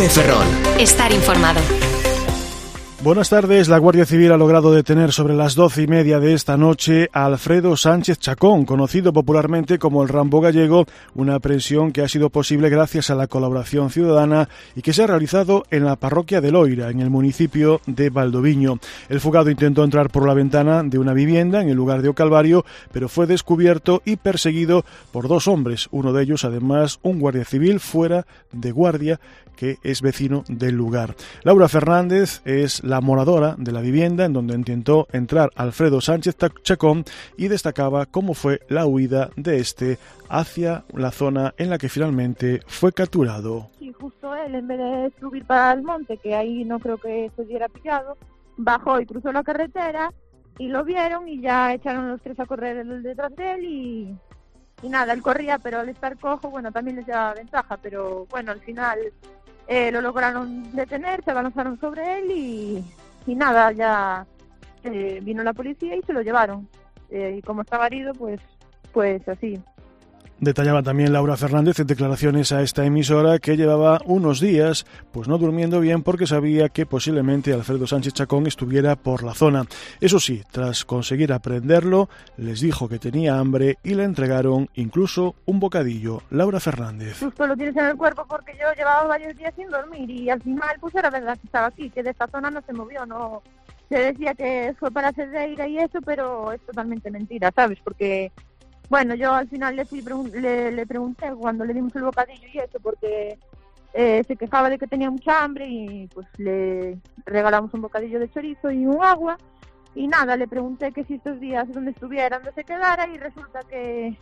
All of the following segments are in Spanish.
Cope Ferrol. Estar informado. Buenas tardes. La Guardia Civil ha logrado detener sobre las 12:30 de esta noche a Alfredo Sánchez Chacón, conocido popularmente como el Rambo gallego, una aprehensión que ha sido posible gracias a la colaboración ciudadana y que se ha realizado en la parroquia de Loira, en el municipio de Valdoviño. El fugado intentó entrar por la ventana de una vivienda en el lugar de O Calvario, pero fue descubierto y perseguido por dos hombres, uno de ellos además un guardia civil fuera de guardia que es vecino del lugar. Laura Fernández es la moradora de la vivienda en donde intentó entrar Alfredo Sánchez Chacón y destacaba cómo fue la huida de este hacia la zona en la que finalmente fue capturado. Sí, justo él, en vez de subir para el monte, que ahí no creo que se hubiera pillado, bajó y cruzó la carretera y lo vieron y ya echaron los tres a correr detrás de él y nada, él corría, pero al estar cojo, bueno, también les daba ventaja, pero bueno, al final lo lograron detener, se abalanzaron sobre él y nada, ya vino la policía y se lo llevaron. Y como estaba herido, pues así. Detallaba también Laura Fernández en declaraciones a esta emisora que llevaba unos días pues no durmiendo bien porque sabía que posiblemente Alfredo Sánchez Chacón estuviera por la zona. Eso sí, tras conseguir aprenderlo, les dijo que tenía hambre y le entregaron incluso un bocadillo. Laura Fernández. Justo lo tienes en el cuerpo porque yo llevaba varios días sin dormir y al final pues era verdad que estaba aquí, que de esta zona no se movió, no se decía que fue para Cedeira y eso, pero es totalmente mentira, ¿sabes? Porque bueno, yo al final le pregunté cuando le dimos el bocadillo y eso, porque se quejaba de que tenía mucha hambre y pues le regalamos un bocadillo de chorizo y un agua. Y nada, le pregunté que si estos días donde estuviera, donde se quedara, y resulta que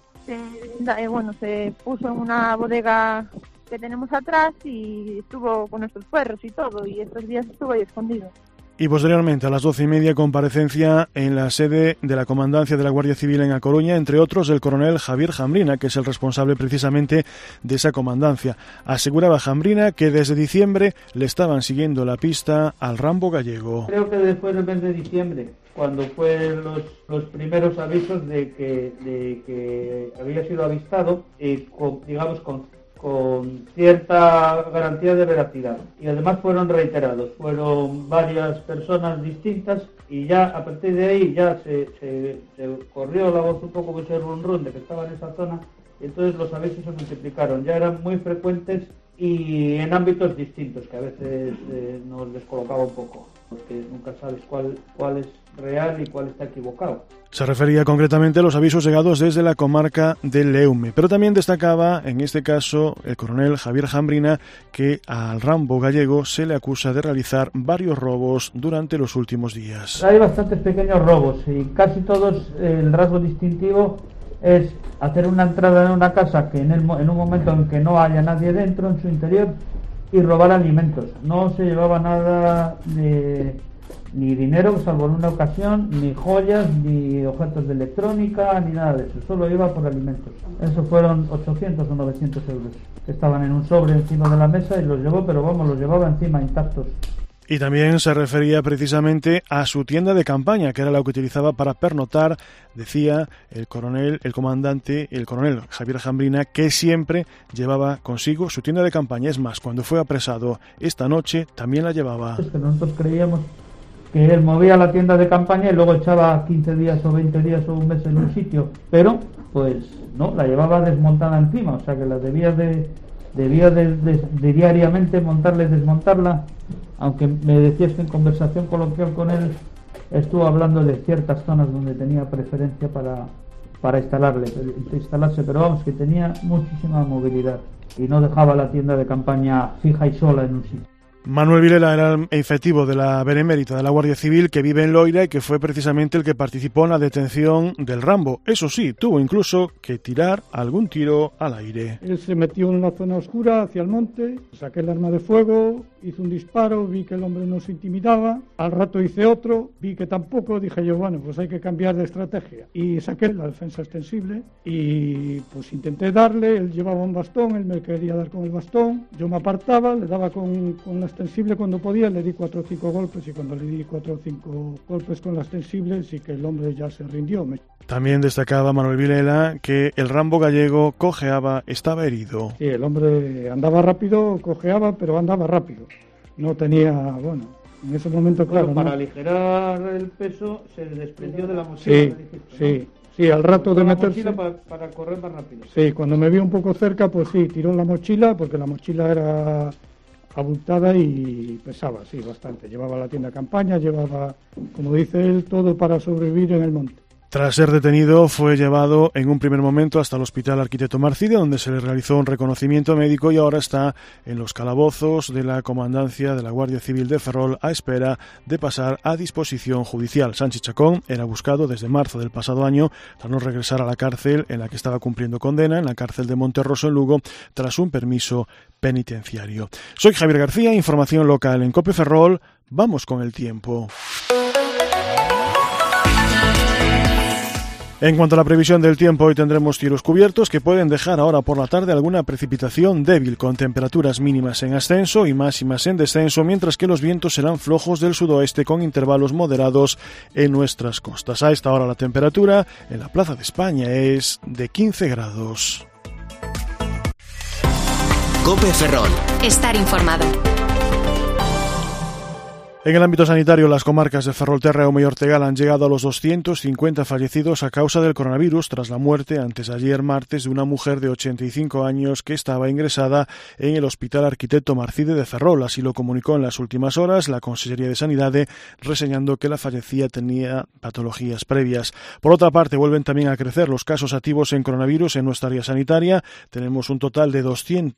se puso en una bodega que tenemos atrás y estuvo con nuestros perros y todo, y estos días estuvo ahí escondido. Y posteriormente a las 12:30 comparecencia en la sede de la Comandancia de la Guardia Civil en A Coruña, entre otros el coronel Javier Jambrina, que es el responsable precisamente de esa comandancia. Aseguraba Jambrina que desde diciembre le estaban siguiendo la pista al Rambo gallego. Creo que después del mes de diciembre, cuando fue los primeros avisos de que había sido avistado, con cierta garantía de veracidad, y además fueron reiterados, fueron varias personas distintas y ya a partir de ahí ya se corrió la voz un poco con ese run de que estaba en esa zona, y entonces los avisos se multiplicaron, ya eran muy frecuentes y en ámbitos distintos que a veces nos descolocaba un poco, porque nunca sabes cuál es real y cuál está equivocado. Se refería concretamente a los avisos llegados desde la comarca del Leume, pero también destacaba, en este caso, el coronel Javier Jambrina, que al Rambo gallego se le acusa de realizar varios robos durante los últimos días. Hay bastantes pequeños robos y casi todos el rasgo distintivo es hacer una entrada en una casa que en un momento en que no haya nadie dentro, en su interior, y robar alimentos. No se llevaba nada ni dinero, salvo en una ocasión, ni joyas, ni objetos de electrónica, ni nada de eso. Solo iba por alimentos. Eso fueron 800 o 900 euros. Estaban en un sobre encima de la mesa y los llevó, pero los llevaba encima intactos. Y también se refería precisamente a su tienda de campaña, que era la que utilizaba para pernoctar, decía el coronel Javier Jambrina, que siempre llevaba consigo su tienda de campaña. Es más, cuando fue apresado esta noche, también la llevaba. Es que nosotros creíamos que él movía la tienda de campaña y luego echaba 15 días o 20 días o un mes en un sitio, pero pues no, la llevaba desmontada encima, o sea que la debía de diariamente montarla y desmontarla, aunque me decías que en conversación coloquial con él estuvo hablando de ciertas zonas donde tenía preferencia para instalarse, pero vamos, que tenía muchísima movilidad y no dejaba la tienda de campaña fija y sola en un sitio. Manuel Vilela era el efectivo de la Benemérita de la Guardia Civil que vive en Loira y que fue precisamente el que participó en la detención del Rambo. Eso sí, tuvo incluso que tirar algún tiro al aire. Él se metió en una zona oscura hacia el monte, saqué el arma de fuego, hizo un disparo, vi que el hombre no se intimidaba, al rato hice otro, vi que tampoco, dije yo, bueno, pues hay que cambiar de estrategia. Y saqué la defensa extensible y pues intenté darle, él llevaba un bastón, él me quería dar con el bastón, yo me apartaba, le daba con la extensible extensible cuando podía, le di 4 o 5 golpes, y cuando le di 4 o 5 golpes con la extensible sí que el hombre ya se rindió. También destacaba Manuel Vilela que el Rambo gallego cojeaba, estaba herido. Sí, el hombre andaba rápido, cojeaba, pero andaba rápido. No tenía, en ese momento, claro, para ¿no? aligerar el peso se desprendió de la mochila. Sí, al rato de meterse... La mochila para correr más rápido. Sí, cuando me vio un poco cerca, pues sí, tiró la mochila, porque la mochila era abultada y pesaba, sí, bastante. Llevaba la tienda de campaña, llevaba, como dice él, todo para sobrevivir en el monte. Tras ser detenido, fue llevado en un primer momento hasta el Hospital Arquitecto Marcide, donde se le realizó un reconocimiento médico, y ahora está en los calabozos de la Comandancia de la Guardia Civil de Ferrol a espera de pasar a disposición judicial. Sánchez Chacón era buscado desde marzo del pasado año tras no regresar a la cárcel en la que estaba cumpliendo condena, en la cárcel de Monterroso en Lugo, tras un permiso penitenciario. Soy Javier García, información local en COPE Ferrol. Vamos con el tiempo. En cuanto a la previsión del tiempo, hoy tendremos cielos cubiertos que pueden dejar ahora por la tarde alguna precipitación débil, con temperaturas mínimas en ascenso y máximas en descenso, mientras que los vientos serán flojos del sudoeste con intervalos moderados en nuestras costas. A esta hora la temperatura en la Plaza de España es de 15 grados. COPE Ferrol. Estar informado. En el ámbito sanitario, las comarcas de Ferrolterra y Ortegal han llegado a los 250 fallecidos a causa del coronavirus tras la muerte, antes ayer martes, de una mujer de 85 años que estaba ingresada en el Hospital Arquitecto Marcide de Ferrol. Así lo comunicó en las últimas horas la Consellería de Sanidade, reseñando que la fallecida tenía patologías previas. Por otra parte, vuelven también a crecer los casos activos en coronavirus en nuestra área sanitaria. Tenemos un total de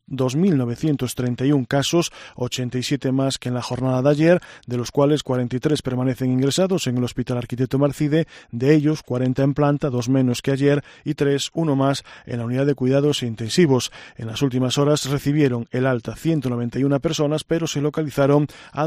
2.931 casos, 87 más que en la jornada de ayer, de los cuales 43 permanecen ingresados en el Hospital Arquitecto Marcide, de ellos 40 en planta, 2 menos que ayer, y 1 más en la unidad de cuidados intensivos. En las últimas horas recibieron el alta 191 personas, pero se localizaron a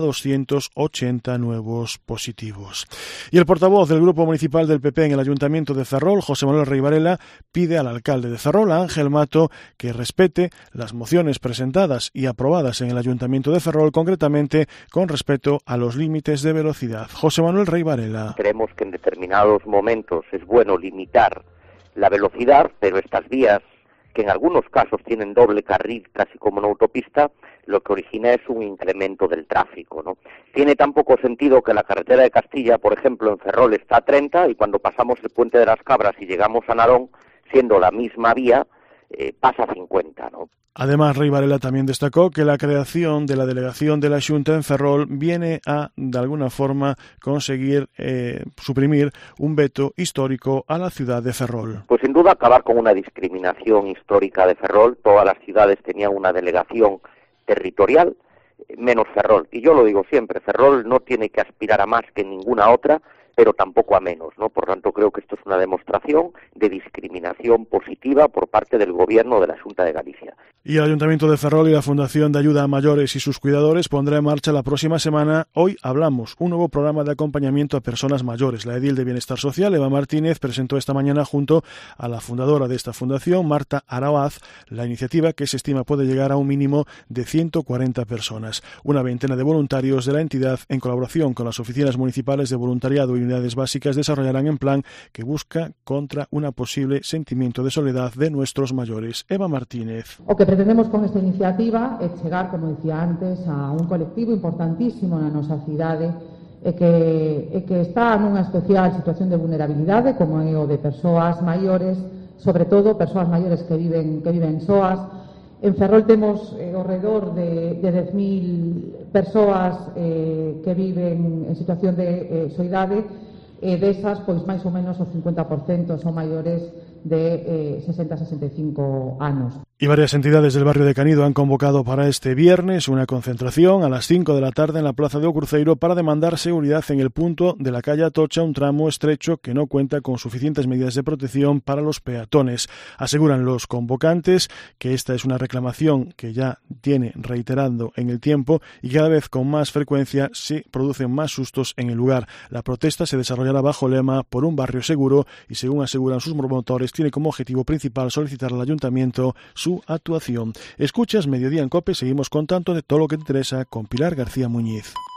280 nuevos positivos. Y el portavoz del Grupo Municipal del PP en el Ayuntamiento de Ferrol, José Manuel Rey Varela, pide al alcalde de Ferrol, Ángel Mato, que respete las mociones presentadas y aprobadas en el Ayuntamiento de Ferrol, concretamente con respecto a los límites de velocidad. José Manuel Rey Varela. Creemos que en determinados momentos es bueno limitar la velocidad, pero estas vías, que en algunos casos tienen doble carril, casi como una autopista, lo que origina es un incremento del tráfico, ¿no? Tiene tan poco sentido que la carretera de Castilla, por ejemplo, en Ferrol está a 30, y cuando pasamos el Puente de las Cabras y llegamos a Narón, siendo la misma vía, pasa a 50, ¿no? Además, Rey Varela también destacó que la creación de la delegación de la Xunta en Ferrol viene a, de alguna forma, conseguir suprimir un veto histórico a la ciudad de Ferrol. Pues sin duda acabar con una discriminación histórica de Ferrol. Todas las ciudades tenían una delegación territorial, menos Ferrol. Y yo lo digo siempre, Ferrol no tiene que aspirar a más que ninguna otra, pero tampoco a menos, ¿no? Por tanto, creo que esto es una demostración de discriminación positiva por parte del Gobierno de la Xunta de Galicia. Y el Ayuntamiento de Ferrol y la Fundación de Ayuda a Mayores y sus cuidadores pondrá en marcha la próxima semana Hoy Hablamos, un nuevo programa de acompañamiento a personas mayores. La edil de Bienestar Social, Eva Martínez, presentó esta mañana junto a la fundadora de esta fundación, Marta Araoaz, la iniciativa, que se estima puede llegar a un mínimo de 140 personas. Una veintena de voluntarios de la entidad, en colaboración con las oficinas municipales de voluntariado y unidades básicas, desarrollarán un plan que busca contra una posible sentimiento de soledad de nuestros mayores. Eva Martínez. O que pretendemos con esta iniciativa é chegar, como dicía antes, a un colectivo importantísimo na nosa cidade que está nunha especial situación de vulnerabilidade, como é o de persoas maiores, sobre todo persoas maiores que viven soas. En Ferrol temos ao redor de 10.000 persoas que viven en situación de soidade, e desas, pois máis ou menos o 50% son maiores de 60-65 anos. Y varias entidades del barrio de Canido han convocado para este viernes una concentración a las 5 de la tarde en la plaza de O Cruceiro para demandar seguridad en el punto de la calle Atocha, un tramo estrecho que no cuenta con suficientes medidas de protección para los peatones. Aseguran los convocantes que esta es una reclamación que ya tiene reiterando en el tiempo y cada vez con más frecuencia se producen más sustos en el lugar. La protesta se desarrollará bajo lema por un barrio seguro y, según aseguran sus promotores, tiene como objetivo principal solicitar al Ayuntamiento su actuación. Escuchas Mediodía en COPE, seguimos contando de todo lo que te interesa con Pilar García Muñiz.